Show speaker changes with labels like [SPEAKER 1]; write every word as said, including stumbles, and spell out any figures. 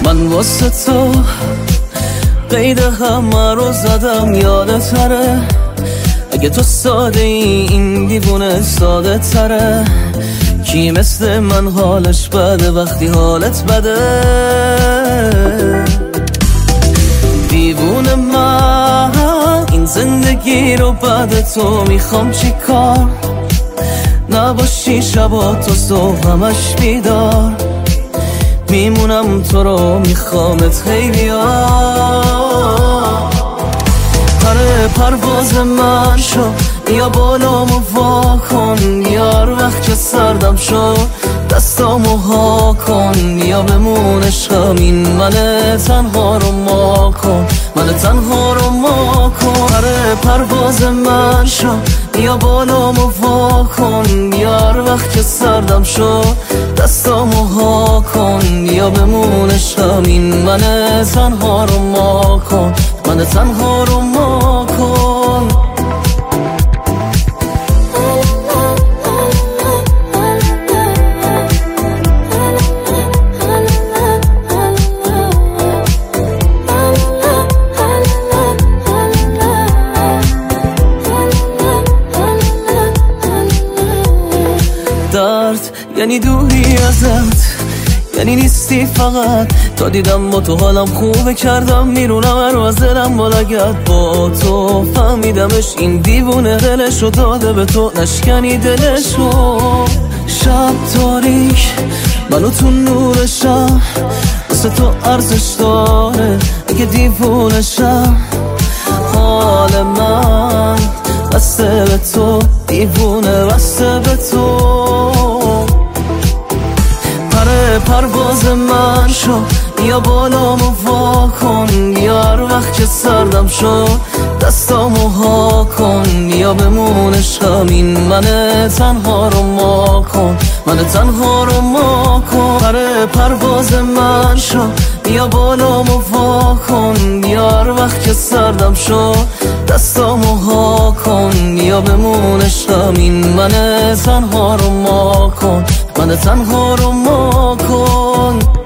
[SPEAKER 1] من واسه تو قید همه رو زدم، یادتره اگه تو ساده ای این دیوونه ساده تره. کی مثل من حالش بده وقتی حالت بده؟ دیوونه من این زندگی رو بعد تو میخوام چی کار؟ نباشی شبا تو صبح همش بیدار، میمونم تو رو میخوامت خیلی ها. پره پرواز من شو یا بالامو وا کن، یار وقت که سردم شو دستامو ها کن، یا بمون عشقم این من تنها رو ما کن، من تنها رو ما کن. پره پرواز من شو یا بالامو وا کن، یار وقت که سردم شو دستامو ها کن، یا بمون عشقم این من تنها رو ما کن، من تنها رو ما کن. درد یعنی دوری ازت، یعنی نیستی فقط. تا دیدم با تو حالم خوبه کردم میرونم رو از دلم بالگرد. با تو فهمیدمش این دیوونه دلشو داده به تو، نشکنی دلشو. شب تاریک منو تو نورشم، واسه تو ارزش داره اگه دیوونشم. حال من بسته به تو، دیوونه بسته به تو. پره پرواز من شو یا بالامو وا کن، یار وقت که سردم شو دستامو ها کن، یا بمون عشقم این من تنها رو ما کن، من تنها رو ما کن. پره پرواز من شو یا بالامو وا کن، یار وقت که سردم شو دستامو ها کن، یا بمون عشقم این من تنها رو ما کن، من تنها رو ما کن.